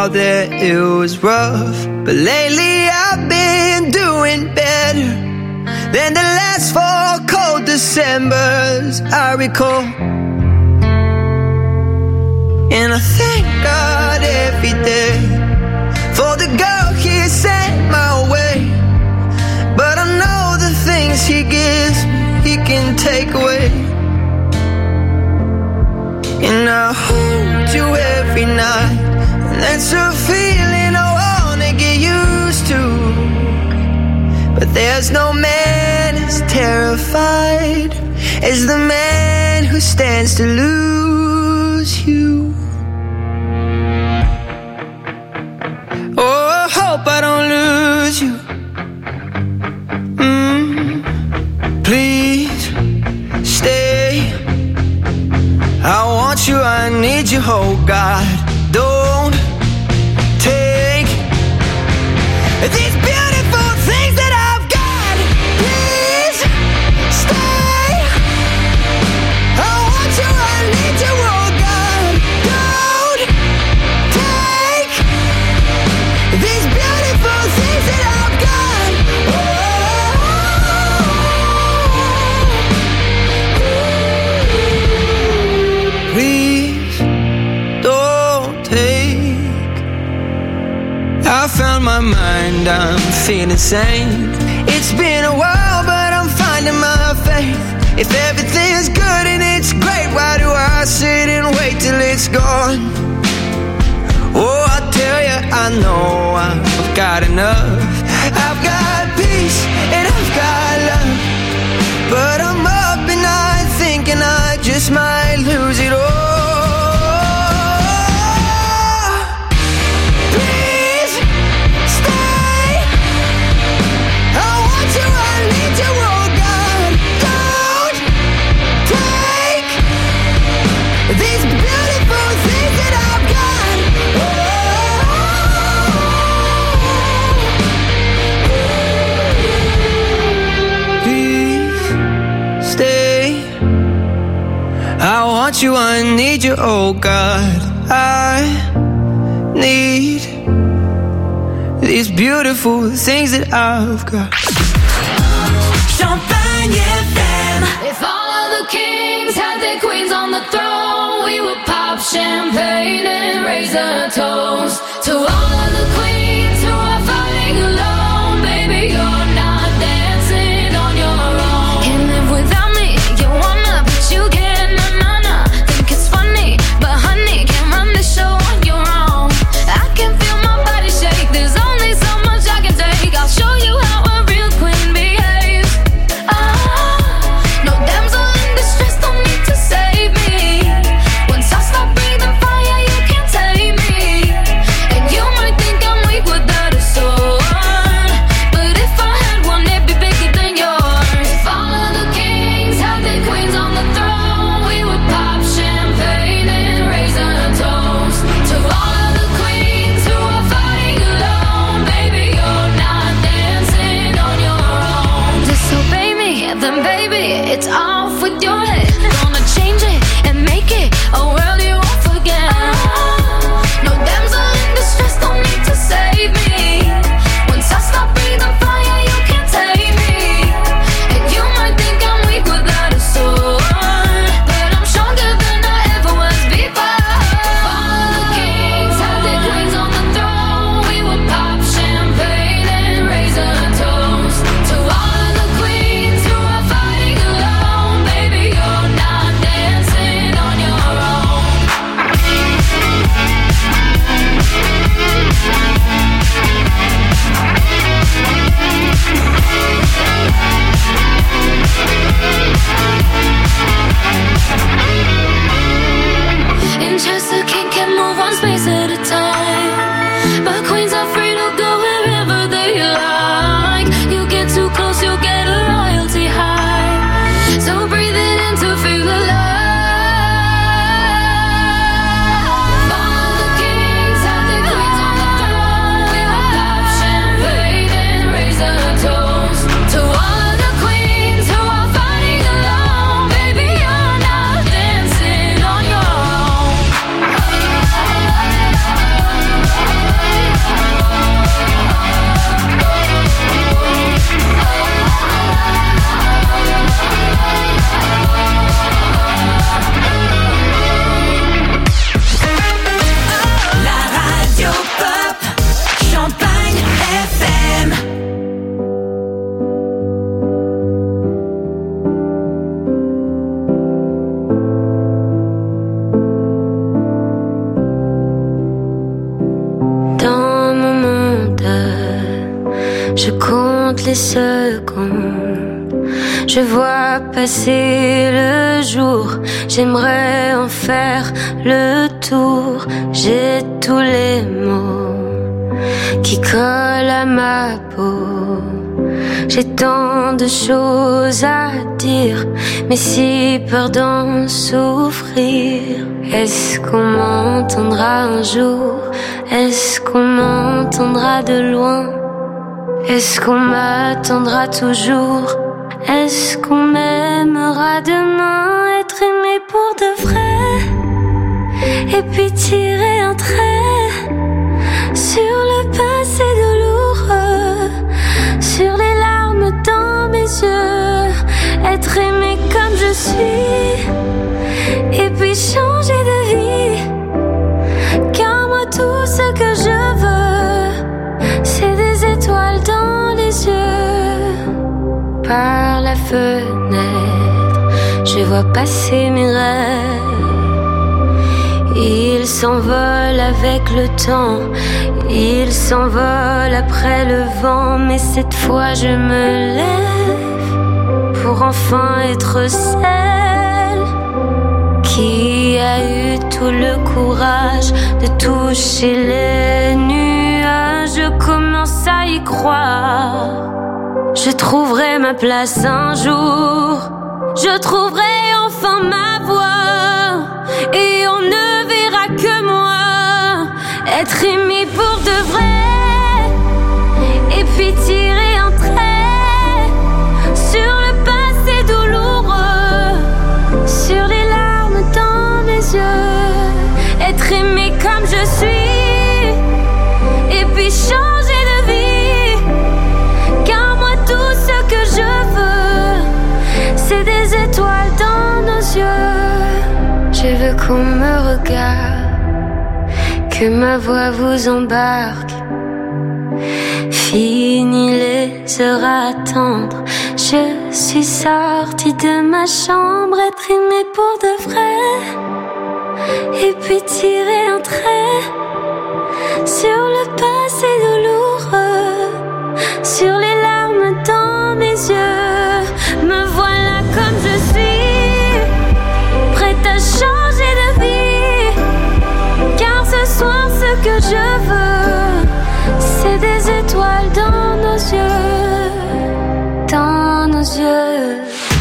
that it was rough, but lately I've been doing better than the last 4 cold Decembers I recall. And I thank God every day for the girl He sent my way. But I know the things He gives me, He can take away. And I hold you every night, and that's a feeling I wanna get used to. But there's no man as terrified as the man who stands to lose you. Oh, I hope I don't lose you. Please stay. I want you, I need you, oh God. Don't take these beautiful things that I've got. Please stay. I want you, I need you, oh God. Don't take these beautiful things that I've got. Please don't take. I found my mind, I'm feeling sane. It's been a while, but I'm finding my faith. If everything's good and it's great, why do I sit and wait till it's gone? Oh, I tell you, I know I've got enough. I've got peace and I've got love, but I'm up at night thinking I just might lose it all. Please stay. I want you, I need you, oh God. Don't take these beautiful things that I've got. Please stay. I want you, I need you, oh God. I need these beautiful things that I've got. Champagne FM. If all of the kings had their queens on the throne, we would pop champagne and raise a toast to all of the queens who are fighting alone. Baby, you're not dancing on your own. Can't live without me, you wanna, but you can't. Nah. Think it's funny, but honey, can't run the show on your own. I can feel my body shake, there's only so much I can take. I'll show you how a real queen behaves. No damsel in distress, don't need to save me. Once I stop breathing fire, you can't tame me. And you might think I'm weak without a sword, but if I had one, it'd be bigger than yours. If all of the kings had their queens on the throne, we would pop champagne and raise a toast to all of the queens who are fighting alone. Baby, you're not dancing on your own. Disobey me, then baby, it's off with your head. Gonna change it and make it a world you won't forget. No damsel in distress, don't need to save me. Once I stop breathing fire, you can't tame me. And you might think I'm weak without a sword, but I'm stronger than I ever was before. If all of the kings had their queens on the throne, we would pop champagne and raise a toast to all of the queens who are fighting alone. Je compte les secondes, je vois passer le jour. J'aimerais en faire le tour. J'ai tous les mots qui collent à ma peau. J'ai tant de choses à dire, mais si peur d'en souffrir. Est-ce qu'on m'entendra un jour? Est-ce qu'on m'entendra de loin? Est-ce qu'on m'attendra toujours? Est-ce qu'on m'aimera demain? Être aimé pour de vrai, et puis tirer un trait sur le passé douloureux, sur les larmes dans mes yeux. Être aimé comme je suis, et puis changer de vie. Car moi tout ce que je veux, c'est des étoiles dans les yeux. Par la fenêtre, je vois passer mes rêves. Ils s'envolent avec le temps, ils s'envolent après le vent. Mais cette fois je me lève pour enfin être celle qui a eu tout le courage de toucher les nuages. Je commence à y croire. Je trouverai ma place un jour. Je trouverai enfin ma voix. Et on ne verra que moi. Être aimé pour de vrai. Et puis tirer un trait sur le passé douloureux, sur les larmes dans mes yeux. Être aimé comme je suis, et puis changer de vie. Car moi tout ce que je veux, c'est des étoiles dans nos yeux. Je veux qu'on me regarde, que ma voix vous embarque. Fini les heures à attendre, je suis sortie de ma chambre. Être aimée pour de vrai, et puis tirer un trait sur le passé douloureux, sur les larmes dans mes yeux. Me voilà comme je suis, prête à changer de vie. Car ce soir ce que je veux, c'est des étoiles dans nos yeux, dans nos yeux.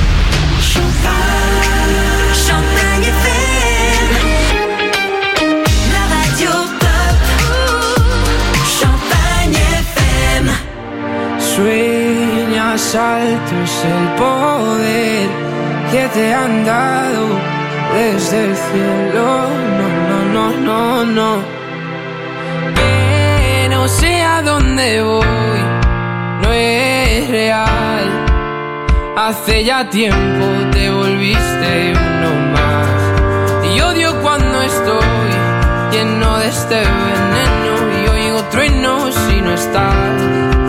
Champagne FM, la radio pop. Champagne FM. Sueñas alto es el poder que te han dado desde el cielo. No. Que no sé a dónde voy, no es real. Hace ya tiempo te volviste uno más. Y odio cuando estoy lleno de este veneno y oigo truenos si no estás.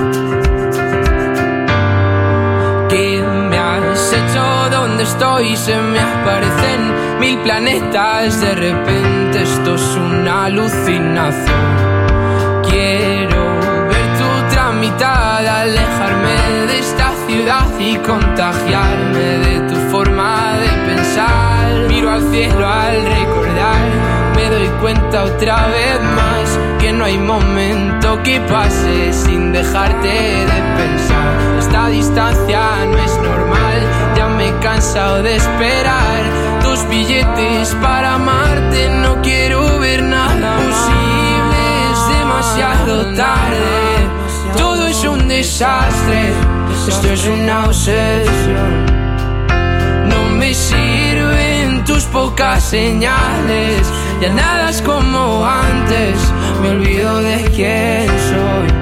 ¿Qué me has hecho? ¿Dónde estoy? Se me aparecen 1000 planetas. De repente esto es una alucinación. Quiero ver tu tramitada, alejarme de esta ciudad y contagiarme de tu forma de pensar. Miro al cielo al recordar, me doy cuenta otra vez más que no hay momento que pase sin dejarte de pensar. Esta distancia no es normal, ya me he cansado de esperar tus billetes para amarte. No quiero ver nada posible, es demasiado tarde. Todo es un desastre, esto es una obsesión. No me sirven tus pocas señales, ya nada es como antes, me olvido de quién soy.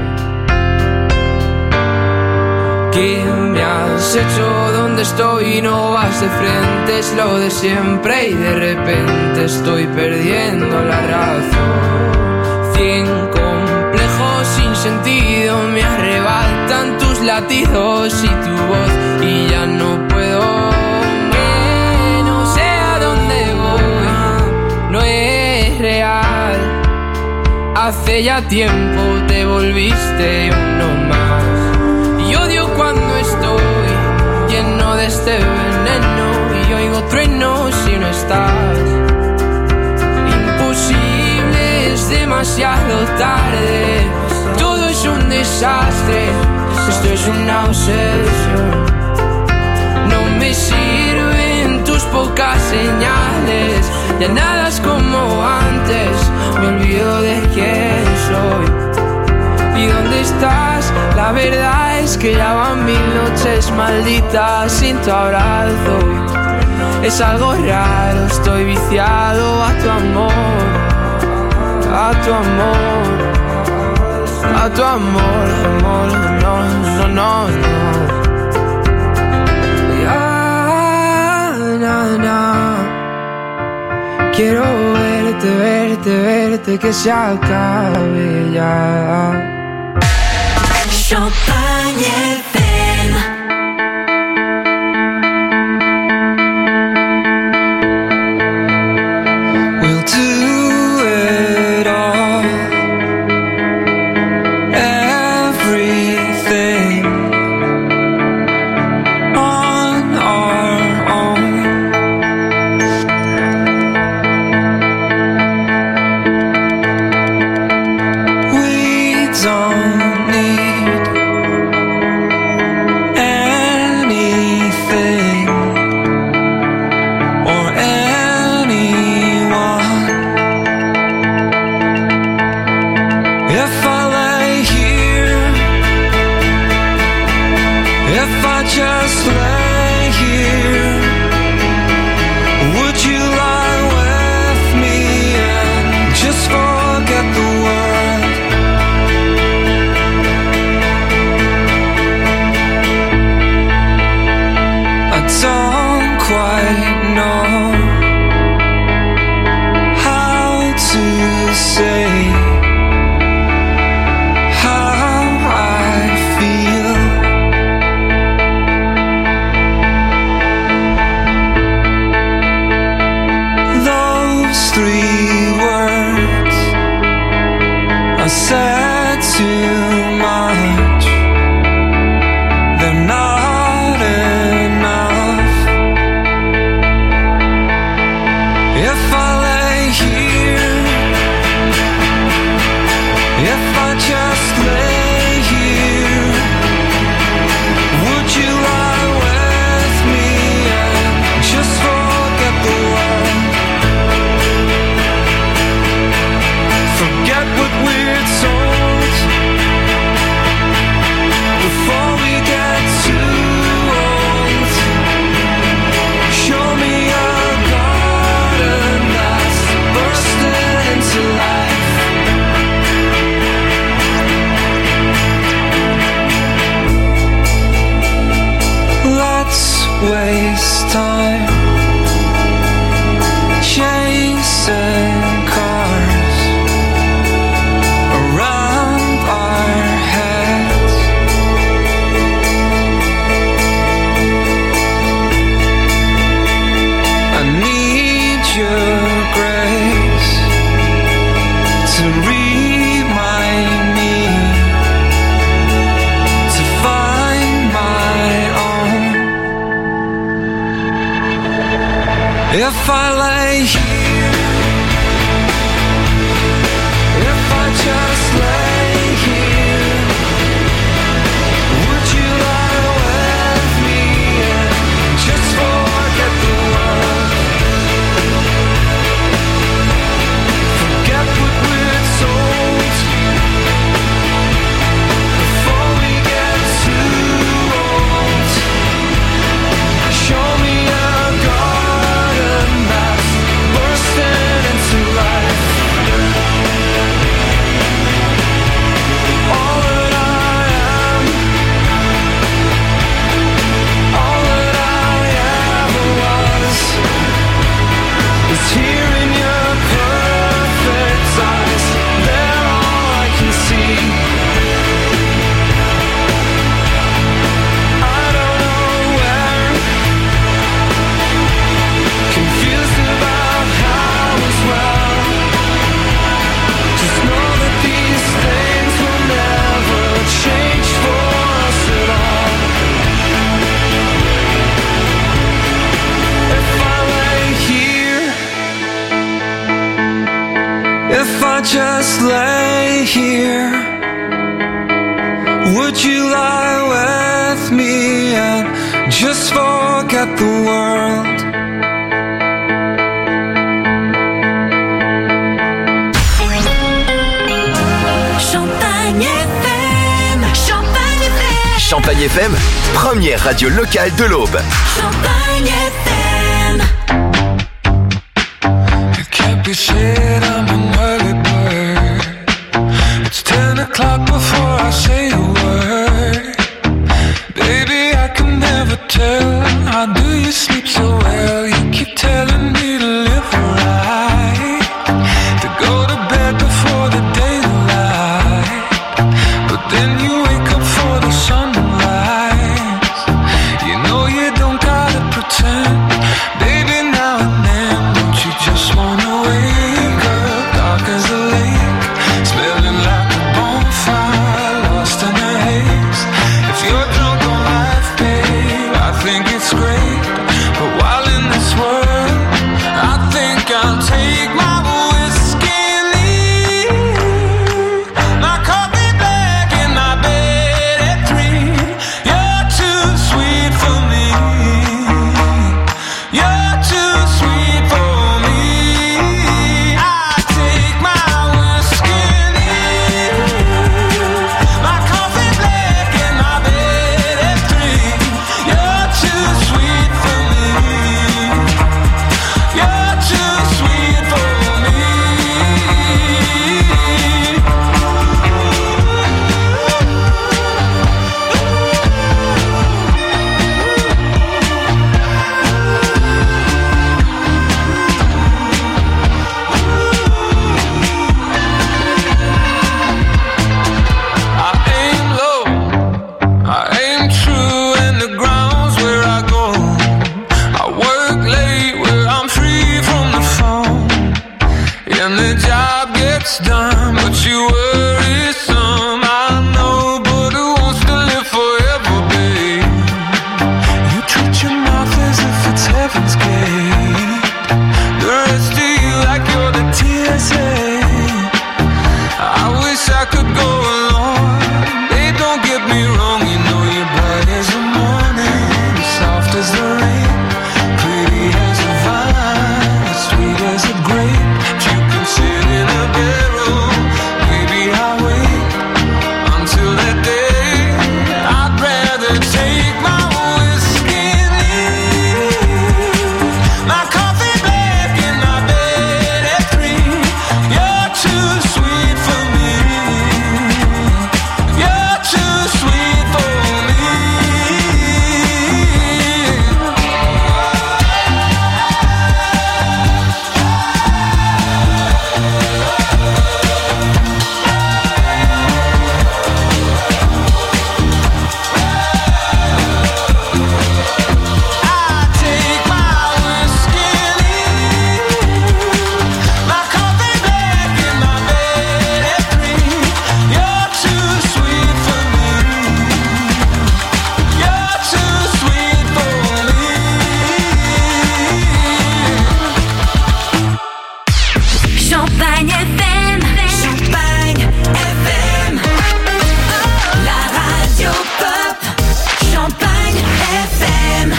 ¿Qué me has hecho? ¿Dónde estoy? No vas de frente, es lo de siempre y de repente estoy perdiendo la razón. 100 complejos sin sentido me arrebatan tus latidos y tu voz y ya no puedo. Que no sé a dónde voy, no es real. Hace ya tiempo te volviste uno más. este veneno y oigo truenos si no estás. Imposible, es demasiado tarde. Todo es un desastre, esto es una obsesión. No me sirven tus pocas señales, ya nada es como antes, me olvido de quién soy. ¿Y dónde estás? La verdad es que ya van 1000 noches malditas sin tu abrazo. Es algo raro, estoy viciado a tu amor, a tu amor, a tu amor, amor, no, no, no, no. Quiero verte, verte, verte, que se acabe ya. Champagne FM. We'll do it all, everything on our own. We don't need anything or anyone. If I lay here, if I just lay here, would you lie with me and just forget the world? I don't quite know how to say how I feel. Those 3 words I said too much, they're not enough. If I lay here, if I just lay here, would you lie with me and just forget the world? Forget what we're told before we get too old. Show me a garden that's bursting into life. Let's waste time chasing cars around our heads. I need your grace to remind me to find my own. If I lay here, if I just lay here, would you lie with me and just forget the world? Forget what we're told before we get too old. Show me a garden that's just lay here? Would you lie with me and just forget the world? Champagne FM, Champagne FM. Champagne FM, première radio locale de l'Aube. Champagne FM. It can't be said I'm an early bird. It's 10 o'clock before I say a word. Baby, I can never tell. How do you sleep so well? You keep telling me to live right, to go to bed before the daylight, but then you wake up for the sunrise. You know you don't gotta pretend. Baby, now and then, don't you just wanna wake up dark as a lake, smelling like a bonfire, lost in the haze. If you're drunk on life, babe, I think it's great. But while in this world, I think I'll take my whiskey and leave. My coffee black in my bed at 3. You're too sweet for me. You're too sweet for me. I take my whiskey and leave. My coffee black in my bed at 3. You're too sweet for me. You're too sweet for me. I aim low, I aim true, and the ground's where I go. I work late where I'm free from the phone, and the job gets done, but you worry some. I know, but who wants to live forever, babe? You treat your mouth as if it's heaven's gate. The rest of you like you're the TSA. I wish I could go along. Babe, don't get me wrong. You know you're bright as the morning, soft as the rain, pretty as a vine, sweet as a grape. If you can sit in a barrel, maybe I'll wait until that day. I'd rather take my whiskey and leave. My coffee black in my bed at 3. You're too sweet for me. You're too sweet for me. I take my whiskey and leave. My coffee black in my bed at 3. You're too sweet for me. You're too sweet for me. Champagne FM, Champagne FM. La radio pop, Champagne FM.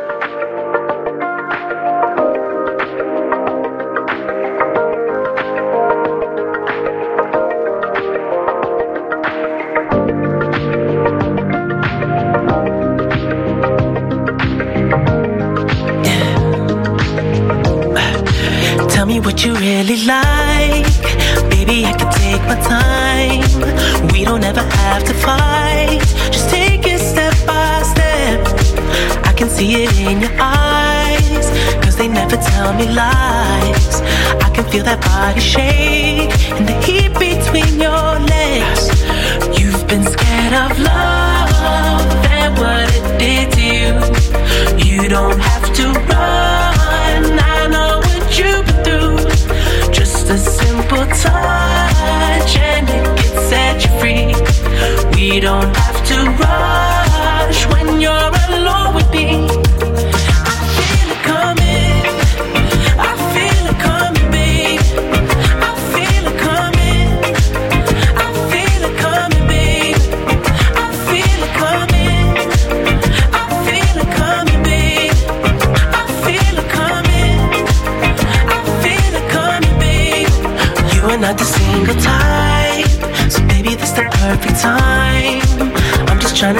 Tell me what you really like. Baby, I can take my time. We don't ever have to fight. Just take it step by step. I can see it in your eyes, 'cause they never tell me lies. I can feel that body shake and the heat between your legs. You've been scared of love and what it did to you. You don't have to run. I know what you've been through. Just a simple touch and it can set you free. We don't have to rush when you're alone with me. I feel it coming. I feel it coming, babe. I feel it coming.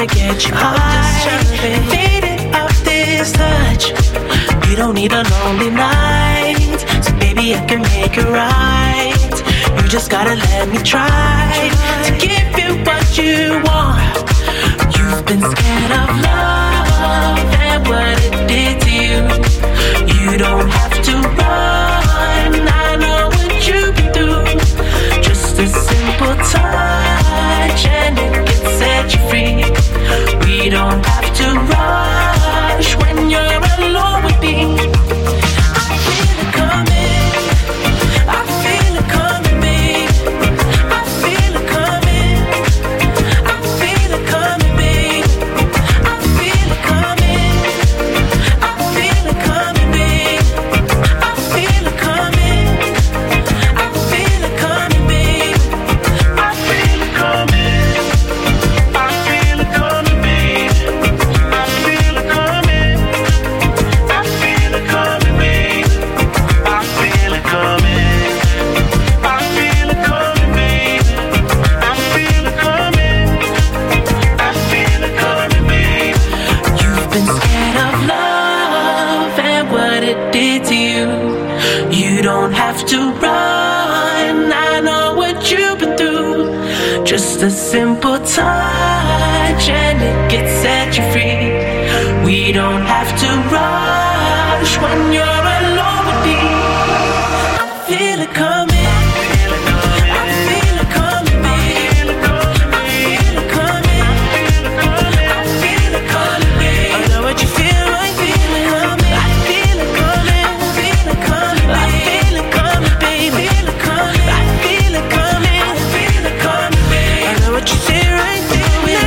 to get you high. Faded off this touch. You don't need a lonely night, so baby I can make it right. You just gotta let me try to give you what you want. You've been scared of love and what it did to you. You don't have to run, I know what you've been through. Just a simple touch and it can set you free. We don't have to rush when you're alone with me. I feel it coming, I feel it coming, babe. I feel it coming, I feel it coming, babe. I feel it coming, I feel it coming, babe. I feel it coming, I feel it coming, babe. I feel it coming, I feel it coming, babe. I feel it coming, I feel it coming, babe. I feel it coming, I feel it coming, babe. I feel it coming, I feel it coming, babe. You've been scared of love and what it did to you. You don't have to run, I know what you've been through. Just a simple touch and it gets set you free. We don't have to rush when you're alone with me. I feel it coming, I feel it coming, babe. I feel it coming, I feel it coming, babe. I know what you feel, I feel it coming. I feel it coming, I feel it coming, I feel it coming, babe. I feel it coming, I feel it coming, I feel it coming, babe. I know what you say right there.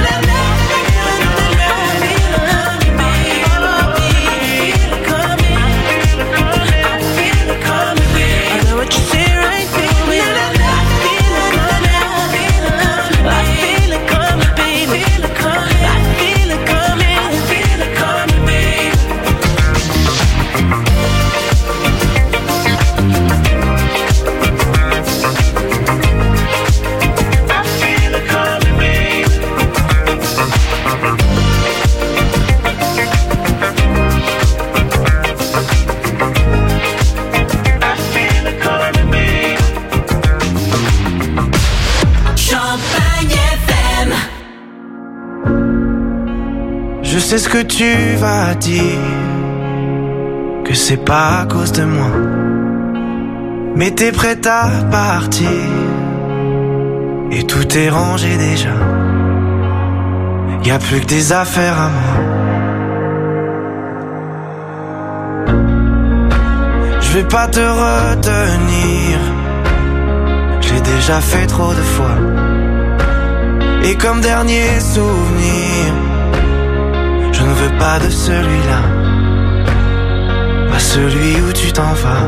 Je sais ce que tu vas dire, que c'est pas à cause de moi, mais t'es prête à partir, et tout est rangé déjà. Y'a plus que des affaires à moi. Je vais pas te retenir, je l'ai déjà fait trop de fois. Et comme dernier souvenir, je ne veux pas de celui-là, pas celui où tu t'en vas.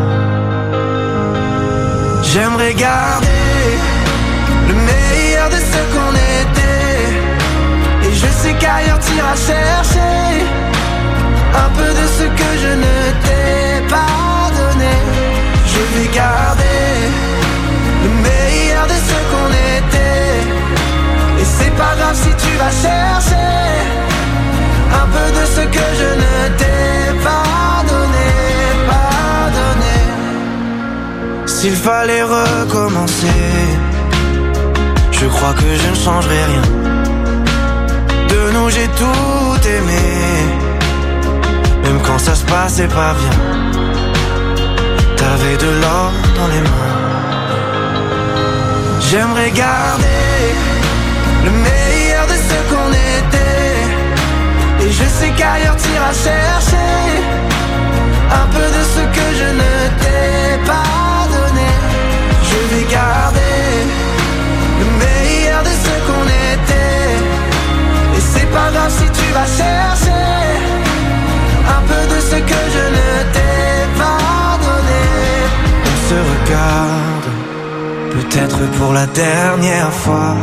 J'aimerais garder le meilleur de ce qu'on était, et je sais qu'ailleurs t'iras chercher un peu de ce que je ne t'ai pas donné. Je vais garder le meilleur de ce qu'on était, et c'est pas grave si tu vas chercher un peu de ce que je ne t'ai pas donné, pas donné. S'il fallait recommencer, je crois que je ne changerai rien. De nous j'ai tout aimé, même quand ça se passait pas bien. T'avais de l'or dans les mains. J'aimerais garder le meilleur de ce qu'on était, et je sais qu'ailleurs t'iras chercher un peu de ce que je ne t'ai pas donné. Je vais garder le meilleur de ce qu'on était, et c'est pas grave si tu vas chercher un peu de ce que je ne t'ai pas donné. On se regarde, peut-être pour la dernière fois,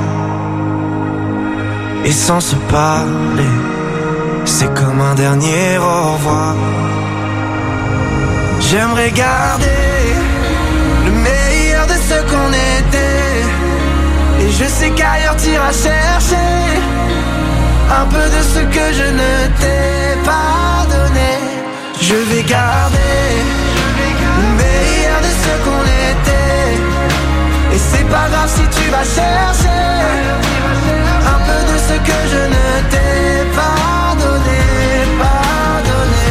et sans se parler, c'est comme un dernier au revoir. J'aimerais garder le meilleur de ce qu'on était, et je sais qu'ailleurs t'iras chercher un peu de ce que je ne t'ai pas donné. Je vais garder le meilleur de ce qu'on était. Et c'est pas grave si tu vas chercher un peu de ce que je ne t'ai pas donné, pas donné.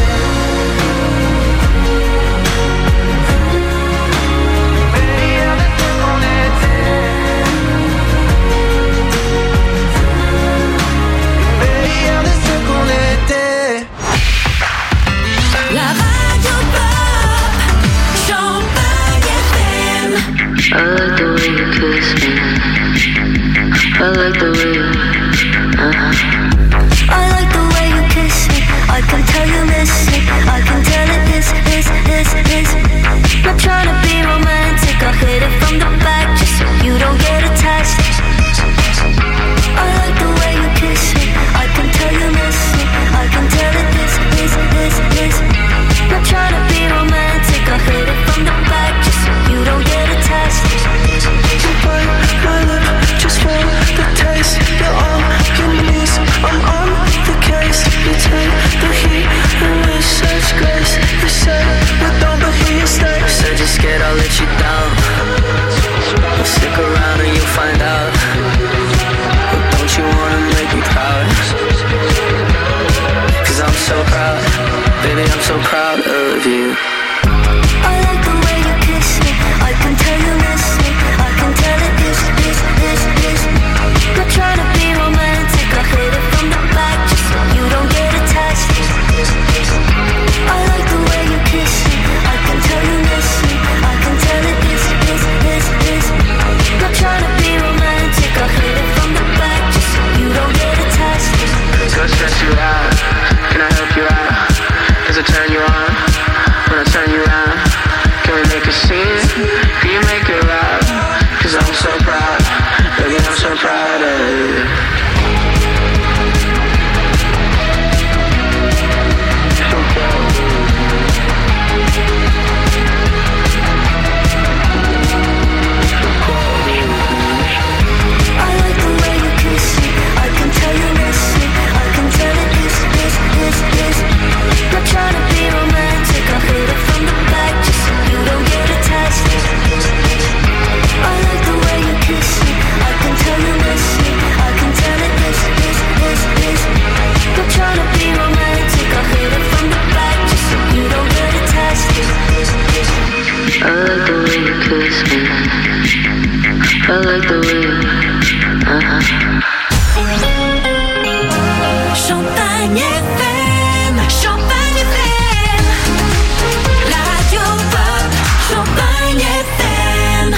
Le meilleur de ce qu'on était. Le meilleur de ce qu'on était. La radio pop, Champagne FM. I like the way you kiss me. I like the way you, I like the way you kiss me. I can tell you miss it. I can tell it is. Not trying to be romantic. I'll hit it from the back just so you don't get attached. I like the way you kiss me. I can tell you miss it. I can tell it is. Not trying to be romantic. I'll hit it from the back just so you don't get attached. You bite my lip just for the taste. You're on your knees, I'm on the case. You take the heat and with such grace. You say we're done but here you stay. Said you're scared I'll let you down. Well, stick around and you'll find out. But don't you wanna make me proud? Cause I'm so proud. Baby, I'm so proud of you. I like the way you kiss me. I can tell you miss me. I can tell it is. Not trying to be romantic. I hit it from the back just so you don't get attached. I like the way you kiss me. I can tell you miss me. I can tell it is. Not trying to be romantic. I hit it from the back just so you don't get attached. Go stress you out. Can I help you out? Does it turn you on? When I turn you around, can we make a scene? Can you make it loud? Cause I'm so proud. Baby, I'm so proud of you. I like the way you kiss me. I can tell you miss me. I can tell it is. Not trying to be romantic. I hit it from the back just so you don't get attached. I like the way you kiss me. I can tell you miss me. I can tell it is. Not trying to be romantic. I hit it from the back just so you don't get attached. I like the way you kiss me. I like the way you, Champagne FM, Champagne FM. La radio pop, Champagne FM.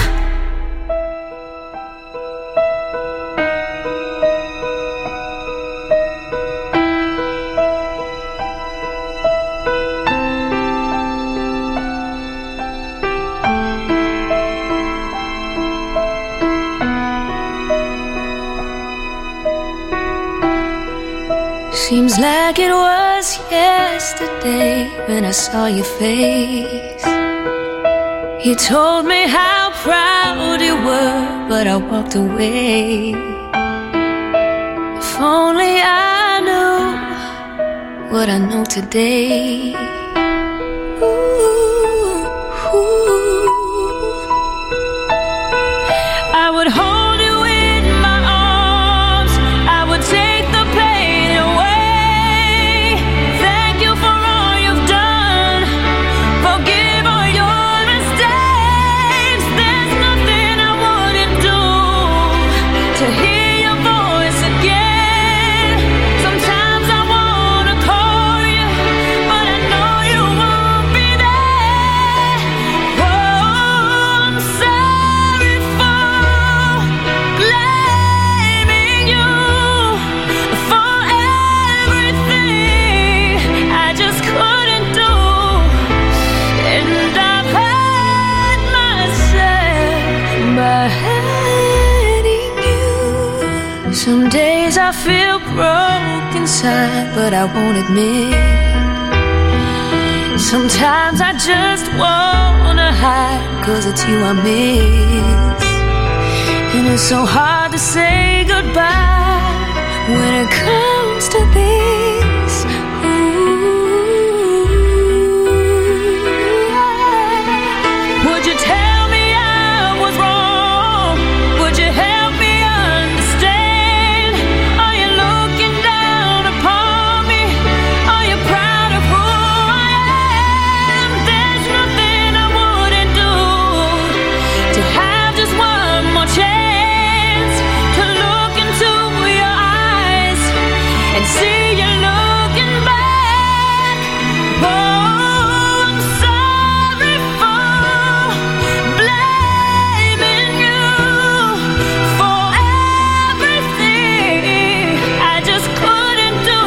Seems like it was yesterday when I saw your face. You told me how proud you were, but I walked away. If only I knew what I know today. I would hold you in my arms. I would take the pain away. Thank you for all you've done. Forgive all your mistakes. There's nothing I wouldn't do to hear your voice again. Sometimes I wanna call you, but I know you won't be there. Oh, I'm sorry for blaming you for everything I just couldn't do. And I've hurt myself by hurting you. Some days I feel broke inside, but I won't admit. Sometimes I just wanna hide, 'cause it's you I miss. And it's so hard to say goodbye when it comes masterpiece. Would you tell me I was wrong? Would you help me understand? Are you looking down upon me? Are you proud of who I am? There's nothing I wouldn't do to have just one more chance to look into your eyes and see you looking back. Oh, I'm sorry for blaming you for everything I just couldn't do,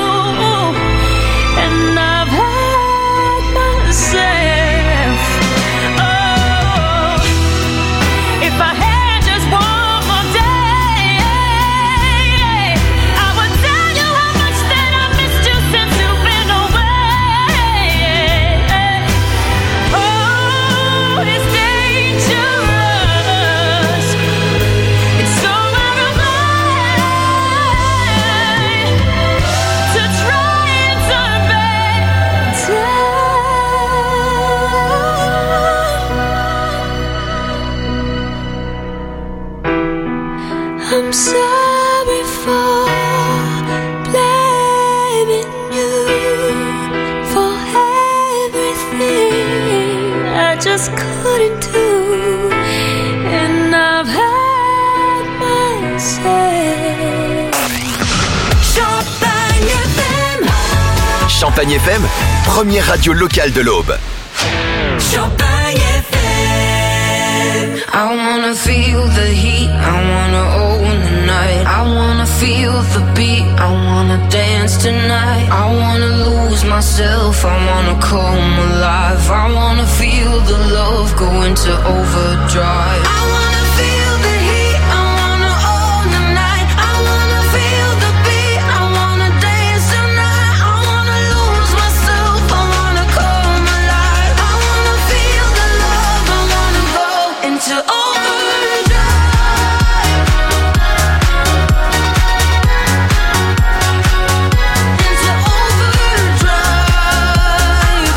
and I've had myself. Oh, if I had just one more day, I would tell you how much that I missed you since you've been away. Oh, it's dangerous. It's so out of line to try and turn back time. I'm sorry for blaming you for everything I just couldn't do, and I've had myself. Champagne FM. Champagne FM, première radio locale de l'Aube. Champagne FM. I wanna feel the heat, I wanna own the night. I wanna feel the beat, I wanna dance tonight. I wanna lose myself, I wanna come alive. I wanna feel the love go into overdrive. I wanna feel the heat, I wanna own the night. I wanna feel the beat, I wanna dance tonight. I wanna lose myself, I wanna come alive. I wanna feel the love, I wanna go Into overdrive. into overdrive.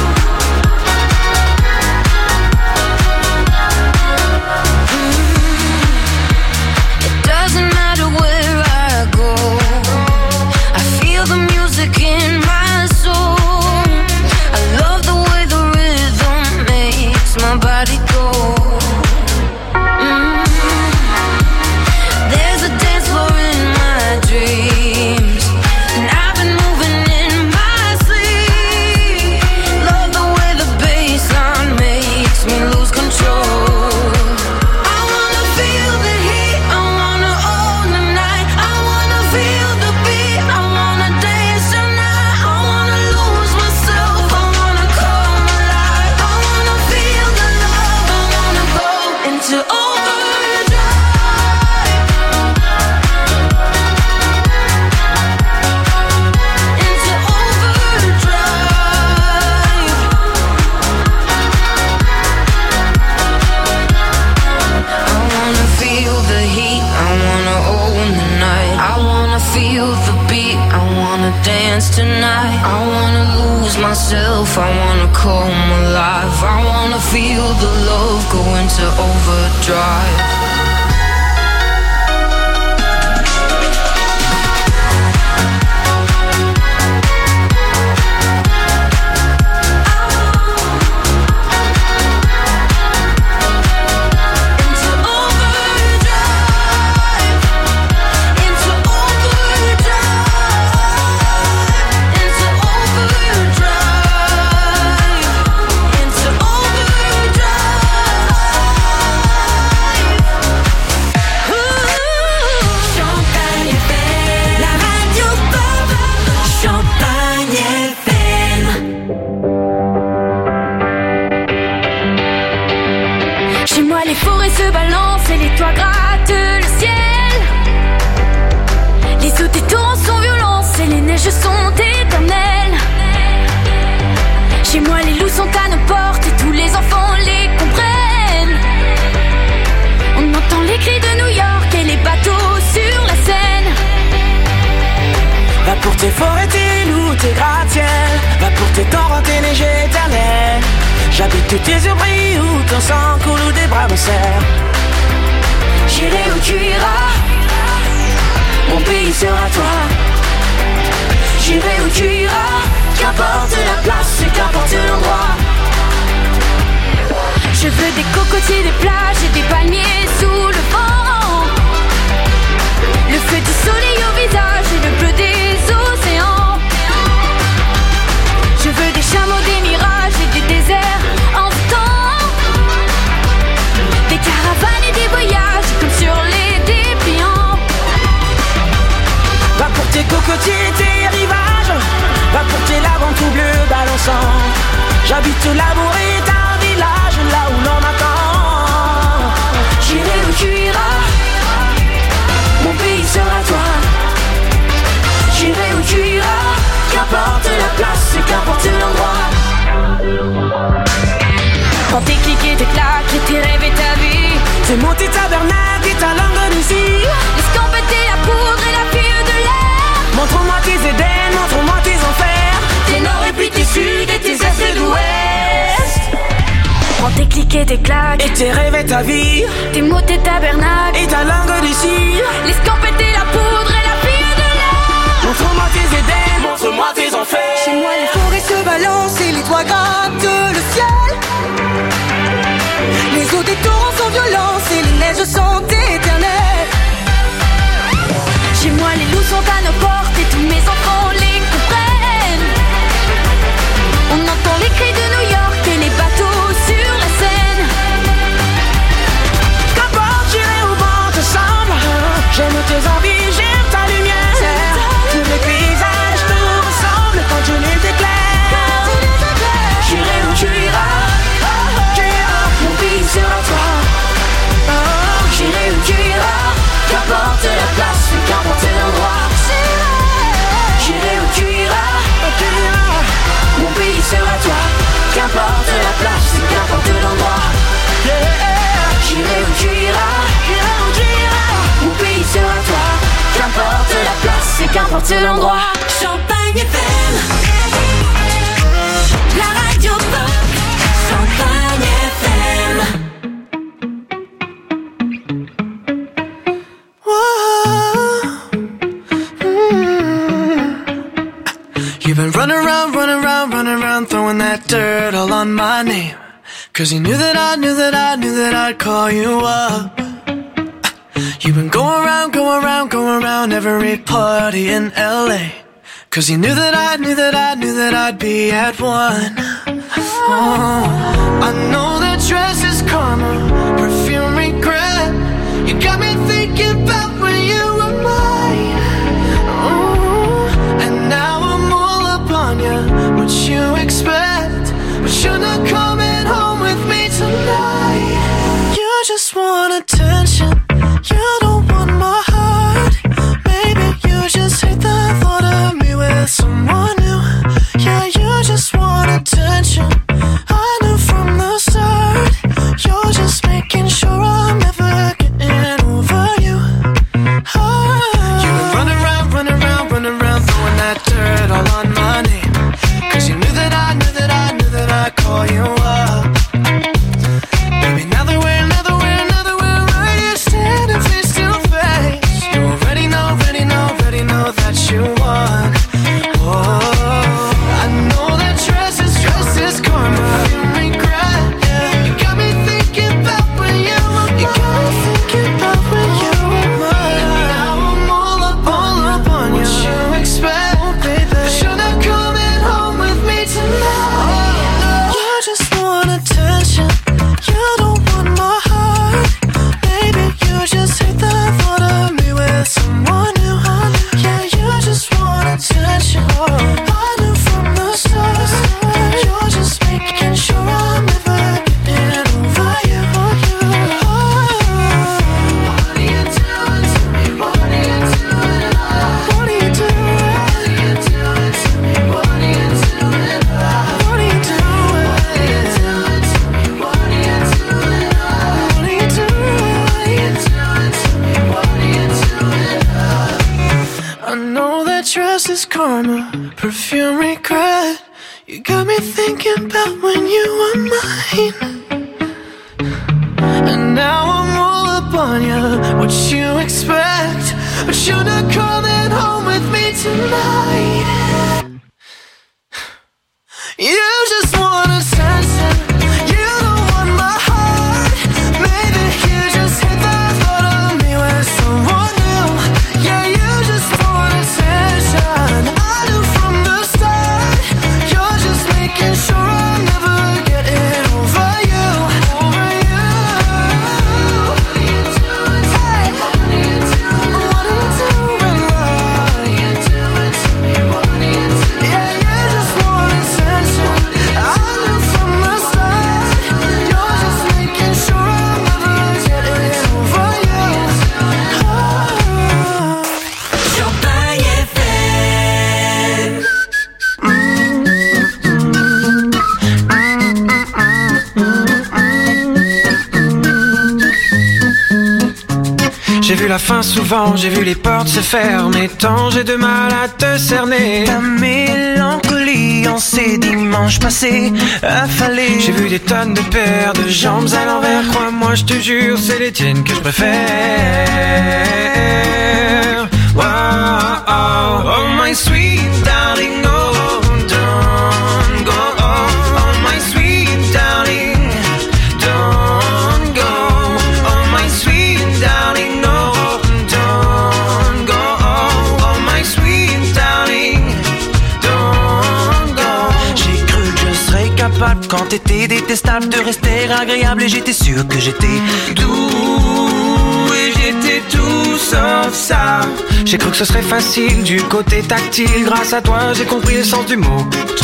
It doesn't matter where I go, I feel the music in my soul. I love the way the rhythm makes my body go. There's a dance floor in my dreams, and I've been moving in my sleep. Love the way the bassline makes me lose control. I wanna feel the heat, I wanna own the night. I wanna feel the beat, I wanna dance tonight. I wanna lose myself, I wanna come alive. I wanna feel the love, I wanna go Into overdrive. into overdrive. I wanna feel the heat, I wanna own the night. I wanna feel the beat, I wanna dance tonight. I wanna lose myself, I wanna come alive. I wanna feel the love go into overdrive. Into overdrive. Into overdrive. Into overdrive. Into overdrive. forêts, tes loups, tes gratte-ciel. Va pour tes torrents, tes neiges éternelles. J'habite où tes yeux brillent, où ton sang coule, où des bras me serrent. J'irai où tu iras, mon pays sera toi. J'irai où tu iras, qu'importe la place et qu'importe l'endroit. Je veux des cocotiers, des plages et des palmiers sous le vent. Le feu du soleil au visage et le bleu des océans. Je veux des chameaux, des mirages et des déserts en temps. Des caravanes et des voyages comme sur les dépliants. Va pour tes cocotiers, tes rivages. Va pour tes laves en tout bleu balançant. J'habite au labour et un village là où l'on m'attend. J'irai où tu iras, mon pays sera toi. J'irai où tu iras, qu'importe la place et qu'importe l'endroit. Quand tes clics et tes claques et tes rêves et ta vie, C'est monter tabernacle et ta langue d'ici. l'escampette et la poudre et la fille de l'air. Montre-moi tes Éden, montre-moi tes enfers. Tes nord et puis tes sud et tes est et d'ouest. Quand tes clics et tes claques, Et tes rêves et ta vie. tes mots, tes tabernacles, Et ta langue d'ici. l'escampette et la poudre et la fille de l'air. Montre-moi tes Éden, montre-moi tes enfers. Chez moi les forêts se balancent et les toits grattent le ciel. Les eaux des torrents sont violentes et les neiges sont éternelles. Chez moi les loups sont à nos portes et tous mes enfants les comprennent. On entend les cris de New York et les bateaux sur la Seine. Qu'importe, j'irai où bon te semble. J'aime tes envies, j'aime ta lumière. Tous les paysages nous ressemblent quand je les t'éclaire. J'irai où tu iras, mon pays sera toi. J'irai où tu iras, qu'importe la place et qu'importe l'endroit. J'irai où tu iras, mon pays sera toi. Qu'importe la place et qu'importe l'endroit. J'irai où tu iras, mon pays sera toi. Qu'importe la place et qu'importe l'endroit. Champagne FM, la radio pop. Champagne FM. You've been running around, throwing that dirt all on my name. Cause you knew that I'd call you up. You've been going around every party in LA. Cause you knew that I'd be at one. Oh, I know that dress is karma, perfume regret. You got me thinking about when you were mine. Oh, and now I'm all up on you. What you expect? But you're not coming home with me tonight. You just want attention. You don't want my heart. Maybe you just hate the thought of me with someone new. Yeah, you just want attention. I knew from the start. You're just making sure I'm never getting over you. perfume regret. You got me thinking about when you were mine. And now I'm all up on you. What you expect? But you're not coming home with me tonight. You just want attention. You don't want my heart. Maybe you just hate the thought of me with someone new. Yeah, you just want attention. I knew from the start. You're just making sure I'm never getting over you. Over you. What are you doing? Hey. What are you doing? What are you doing? What are you doing to me? What are you doing? Yeah, you just want attention. I knew from the start. You're just making sure I'm never getting over you. Champagne FM. J'ai vu la fin souvent, j'ai vu les portes se fermer. Tant j'ai de mal à te cerner. Ta mélancolie en ces dimanches passés affalés. J'ai vu des tonnes de paires de jambes à l'envers. Crois-moi, je te jure, c'est les tiennes que je préfère. Wow, oh, oh my sweet darling, oh, don't go. Oh my sweet darling, don't go. Oh my sweet darling, no, don't go. Oh my sweet darling, don't go. J'ai cru que je serais capable quand t'étais détestable de rester agréable et j'étais sûr que j'étais Doux et j'étais tout sauf ça. J'ai cru que ce serait facile du côté tactile. Grâce à toi j'ai compris le sens du mot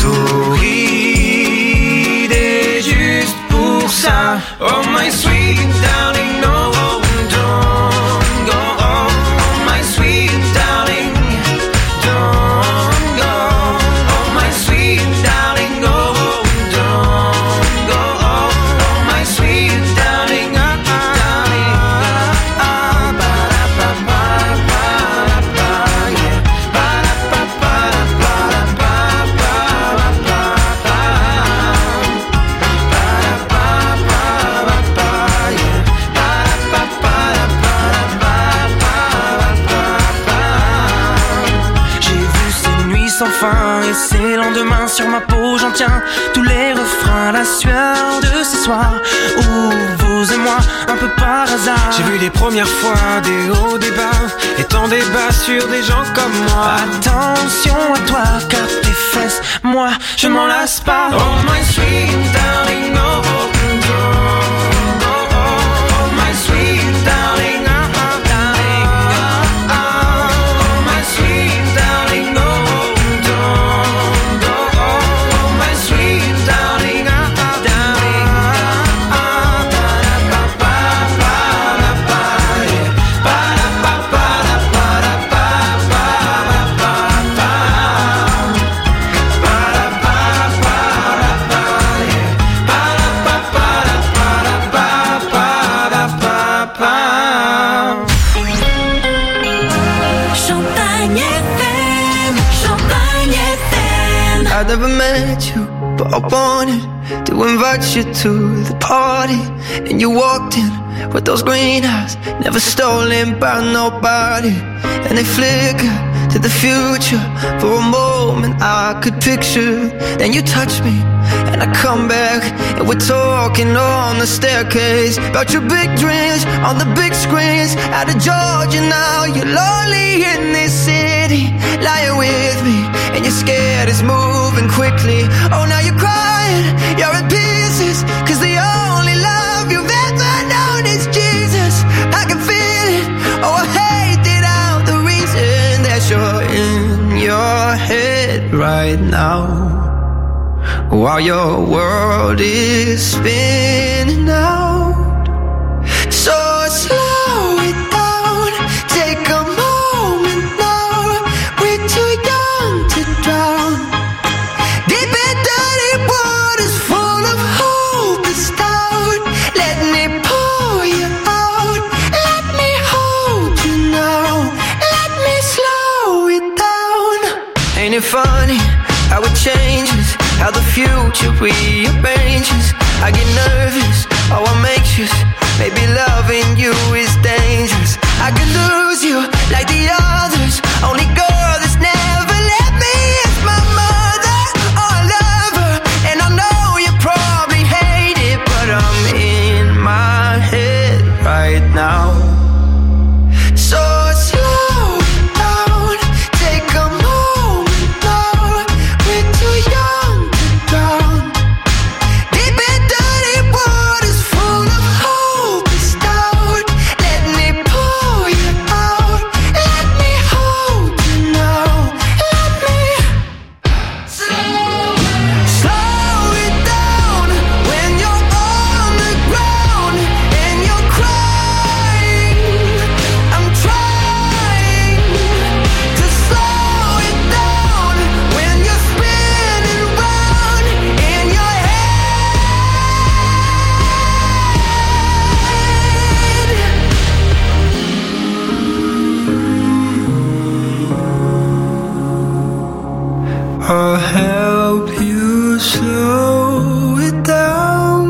torride. Et juste pour ça, oh my sweet darling, no, don't go. Oh my sweet darling, don't go. Oh my sweet darling, no, don't go. Oh my sweet darling, et ces lendemains sur ma peau j'en tiens tous les refrains, la sueur de ce soir où vous et moi un peu par hasard. J'ai vu les premières fois des hauts, des bas et tant des bas sur des gens comme moi. Attention à toi car tes fesses, moi je m'en lasse pas. Oh my sweet darling, no, don't go. Oh my sweet darling, darling. Oh my sweet darling, no, don't go. Oh my sweet darling, darling. Champagne FM, Champagne FM. I never met you, but I wanted to invite you to the party. And you walked in with those green eyes, never stolen by nobody. And they flickered to the future. For a moment I could picture. Then you touch me and I come back, and we're talking on the staircase about your big dreams on the big screens. Out of Georgia now, you're lonely in this city, lying with me, and you're scared it's moving quickly. Oh, now you're crying, you're in pieces, 'cause the only love you've ever known is Jesus. I can feel it, oh I hate it out, the reason that you're in your head right now, while your world is spinning out. So slow it down, take a moment now. We're too young to drown. Deep and dirty waters full of hope is down. Let me pour you out. Let me hold you now. Let me slow it down. Ain't it fun? funny how it changes, how the future rearranges. I get nervous, oh I'm anxious. Maybe loving you is dangerous. I could lose you like the others. Only girl that's never let me is my mother. Oh, I love her, and I know you probably hate it, but I'm in my head right now. So slow down, take a moment now. We're too young to drown. Deep in dirty waters full of hopeless doubt. Let me pull you out. Let me hold you now. Let me slow it down when you're on the ground and you're crying. I'm trying to slow it down when you're spinning round in your head. I'll help you slow it down.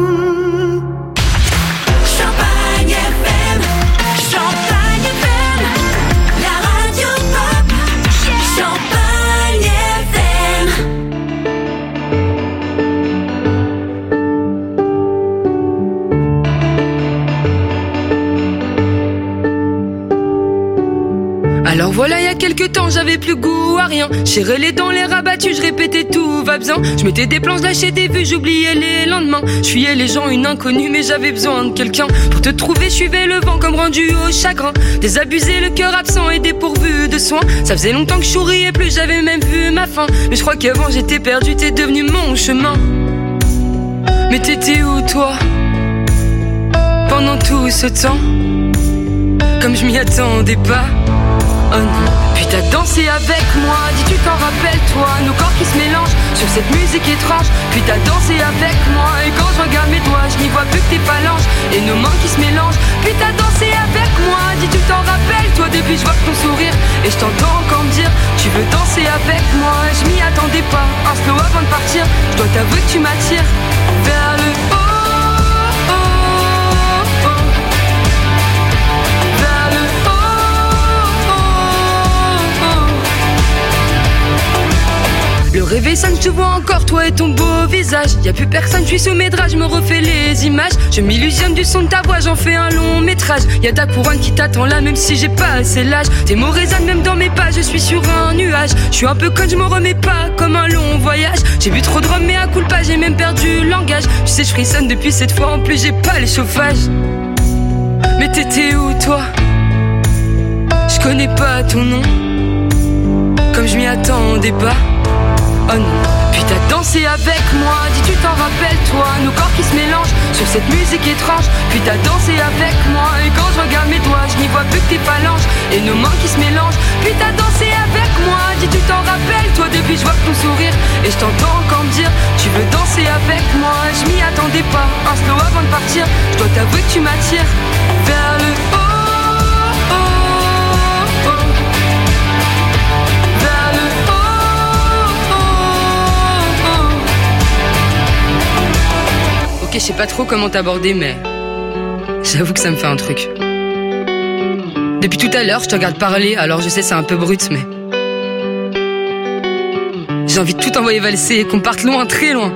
Champagne FM, Champagne FM, la radio pop, Champagne FM. Alors voilà, il y a quelques temps, j'avais plus goût à rien. Serrais les dents, les rabattus, je répétais tout va bien. Je mettais des planches, lâchais des vues, j'oubliais les lendemains. Je fuyais les gens, une inconnue, mais j'avais besoin de quelqu'un. Pour te trouver, je suivais le vent comme rendu au chagrin. Désabusé, le cœur absent et dépourvu de soins. Ça faisait longtemps que je souriais plus, j'avais même vu ma fin. Mais je crois qu'avant j'étais perdu, t'es devenu mon chemin. Mais t'étais où toi pendant tout ce temps? Comme je m'y attendais pas. Oh non. Puis t'as dansé avec moi, dis tu t'en rappelles toi. Nos corps qui se mélangent sur cette musique étrange. Puis t'as dansé avec moi, et quand je regarde mes doigts, je n'y vois plus que tes phalanges et nos mains qui se mélangent. Puis t'as dansé avec moi, dis tu t'en rappelles toi. Depuis je vois que ton sourire, et je t'entends encore me dire tu veux danser avec moi. Je m'y attendais pas, un slow avant de partir. Je dois t'avouer que tu m'attires vers le haut. Le réveil sonne, je te vois encore, toi et ton beau visage. Y'a plus personne, je suis sous mes draps, je me refais les images. Je m'illusionne du son de ta voix, j'en fais un long métrage. Y'a ta couronne qui t'attend là, même si j'ai pas assez l'âge. Tes mots résonnent même dans mes pas, je suis sur un nuage. Je suis un peu conne, je me remets pas comme un long voyage. J'ai bu trop de rhum, mais à coup pas, j'ai même perdu le langage. Tu sais, je frissonne depuis cette fois, en plus j'ai pas les chauffages. Mais t'étais où toi? Je connais pas ton nom, comme je m'y attendais pas. Oh non. Puis t'as dansé avec moi, dis tu t'en rappelles toi. Nos corps qui se mélangent sur cette musique étrange. Puis t'as dansé avec moi, et quand je regarde mes doigts, je n'y vois plus que tes phalanges et nos mains qui se mélangent. Puis t'as dansé avec moi, dis tu t'en rappelles toi. Depuis je vois que ton sourire, et je t'entends encore me dire tu veux danser avec moi. Je m'y attendais pas, un slow avant de partir. Je dois t'avouer que tu m'attires vers le haut. Je sais pas trop comment t'aborder, mais j'avoue que ça me fait un truc. Depuis tout à l'heure, je te regarde parler, alors je sais c'est un peu brut, mais j'ai envie de tout envoyer valser et qu'on parte loin, très loin.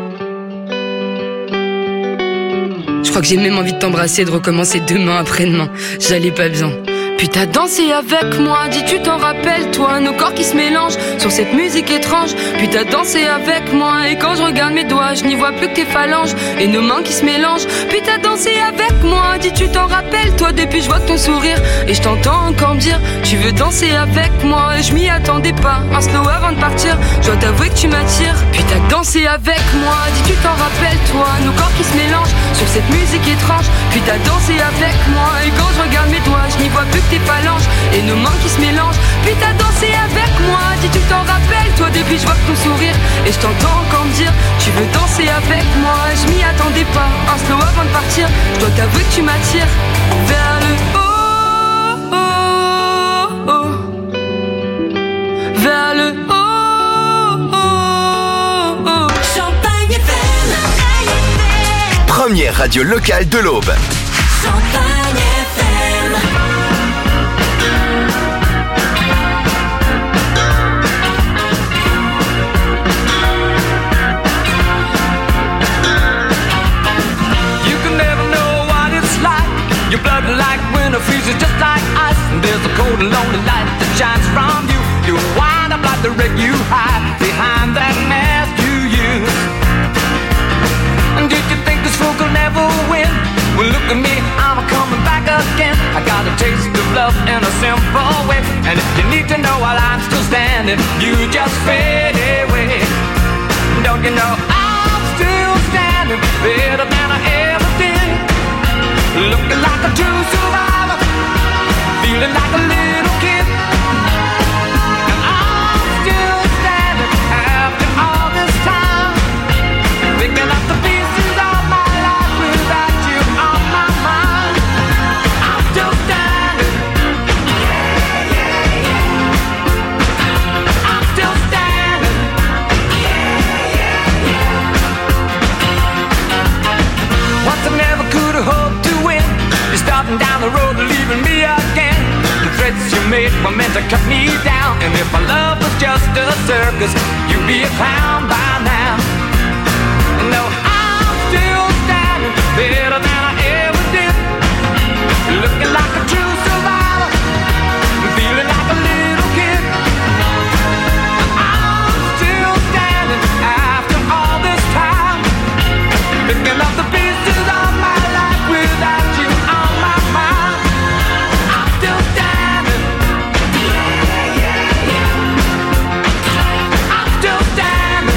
Je crois que j'ai même envie de t'embrasser et de recommencer demain après-demain. J'allais pas bien. Puis t'as dansé avec moi, dis tu t'en rappelles toi. Nos corps qui se mélangent sur cette musique étrange. Puis t'as dansé avec moi, et quand je regarde mes doigts, je n'y vois plus que tes phalanges et nos mains qui se mélangent. Puis t'as dansé avec moi, dis tu t'en rappelles toi. Depuis je vois que ton sourire, et je t'entends encore me dire tu veux danser avec moi. Et je m'y attendais pas, un slow avant de partir. Je dois t'avouer que tu m'attires. Puis t'as dansé avec moi, dis tu t'en rappelles toi. Nos corps qui se mélangent sur cette musique étrange. Puis t'as dansé avec moi, et quand je regarde mes doigts, je n'y vois plus que tes phalanges et nos mains qui se mélangent. Puis t'as dansé avec moi, dis tu t'en rappelles toi. Depuis je vois que ton sourire, et je t'entends encore me dire tu veux danser avec moi. Je m'y attendais pas, un slow avant de partir. Je dois t'avouer que tu m'attires vers le haut, vers le haut. première radio locale de l'Aube. Champagne FM. You can never know what it's like. Your blood like winter freezes just like ice. And there's a cold and lonely light that shines from you. You wind up like the wreck you hide behind that mask you use. And did you think this fool could never win? Well, look at me, I'm coming back again. I got a taste of love in a simple way. And if you need to know while I'm still standing, you just fade away. Don't you know I'm still standing better than I ever did? Looking like a true survivor, feeling like a little kid. And I'm still standing after all this time, picking up the pieces of my life without you on my mind. I'm still standing. I'm still standing. Once I never could have hoped to win. You're starting down the road and leaving me again. The threats you made were meant to cut me down. And if my love was just a circus, you'd be a clown by now. No, I'm still standing better than I ever did. Looking like a true survivor, feeling like a little kid. I'm still standing after all this time, picking up the pieces of my life without you on my mind. I'm still standing. I'm still standing.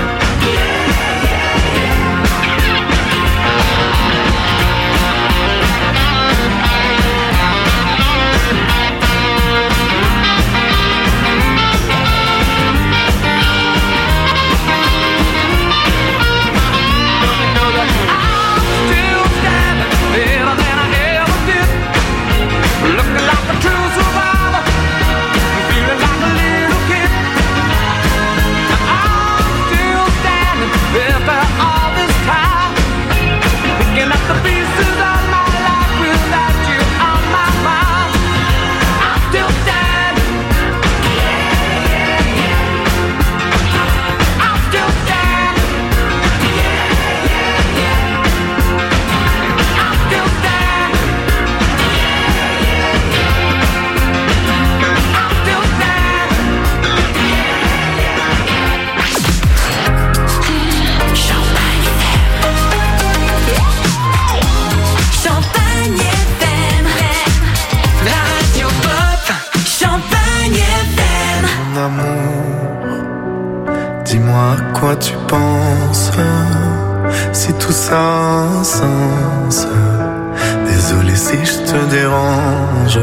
Dis-moi à quoi tu penses, si tout ça a un sens. Désolé si je te dérange.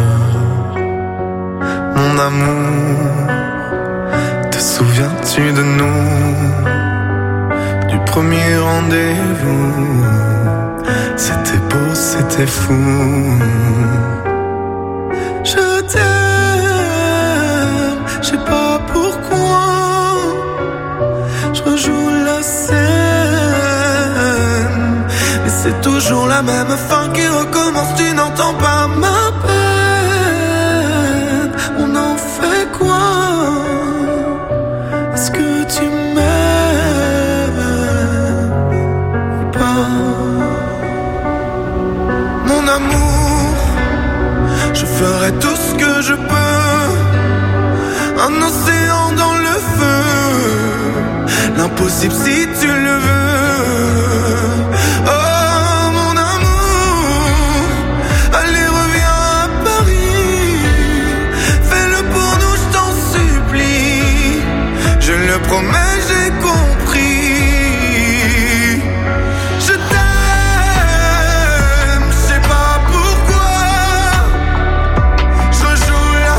Mon amour, te souviens-tu de nous, du premier rendez-vous? C'était beau, c'était fou. Je t'aime, je sais pas pourquoi. Je rejoue la scène, mais c'est toujours la même fin qui recommence. Tu n'entends pas ma peine. On en fait quoi? Est-ce que tu m'aimes ou pas? Mon amour, je ferai tout ce que je peux. Un océan dans le feu, l'impossible si tu le veux. Oh mon amour, allez reviens à Paris. Fais-le pour nous, je t'en supplie. Je le promets, j'ai compris. Je t'aime, je sais pas pourquoi. Je rejoue la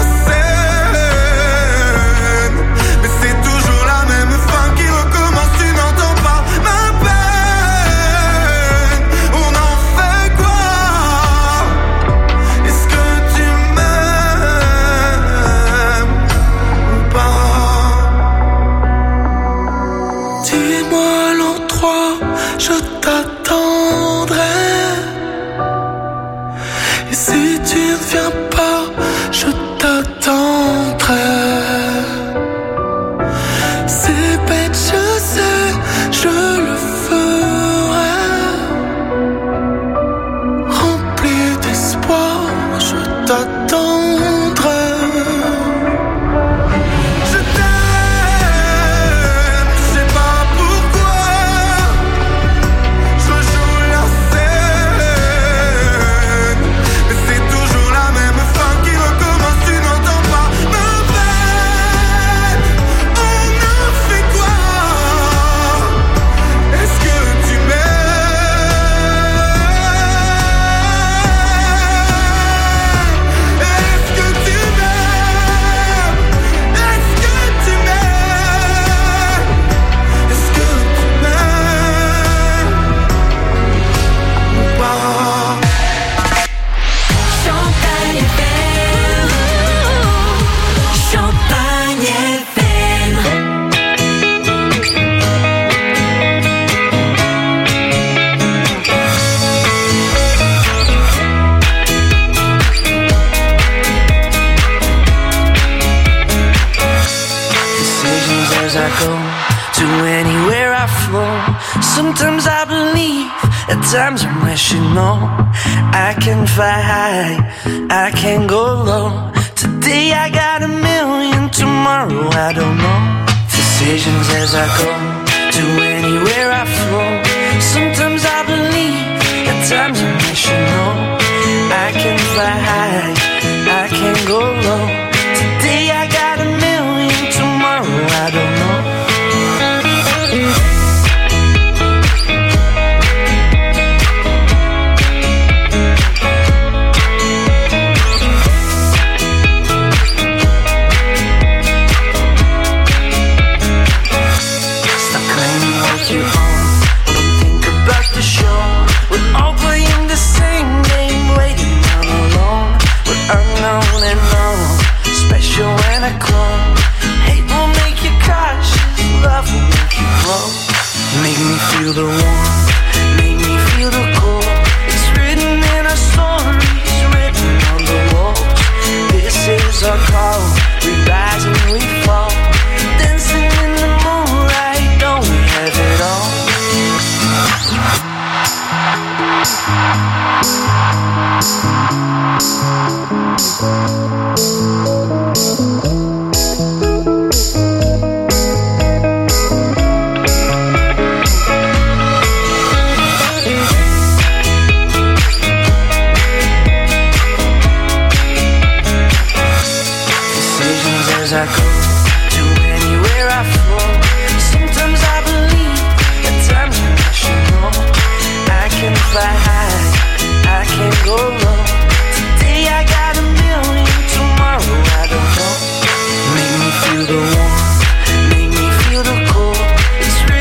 scène, mais c'est toujours la même fin qui recommence. Tu n'entends pas ma peine. On en fait quoi? Est-ce que tu m'aimes ou pas? Dis-moi l'endroit, je t'attendrai. viens pas, je t'attendrai. C'est bête, je sais, je le ferai. Rempli d'espoir, je t'attendrai. Je t'aime, je sais pas pourquoi. Je joue la scène, mais c'est toujours la même fin qui recommence, tu n'entends pas ma peine. On a fait quoi? Est-ce que tu m'aimes? Est-ce que tu m'aimes? Est-ce que tu m'aimes? Est-ce que tu m'aimes ou pas? Champagne FM, Champagne FM. Decisions as I go to anywhere I flow. Sometimes I believe, at times I'm rational. I can fly high, I can go low. Today I got a million, tomorrow I don't know. Decisions as I go to anywhere I flow. Sometimes I believe, at times I'm rational. I can fly high, I can go low. Today I got a million, tomorrow I don't know. Stop claiming what you own. Don't think about the show. We're all playing the same game, waiting on alone. We're unknown and known, special when I clone. Hate will make you cautious, love will make you grow. Make me feel the warmth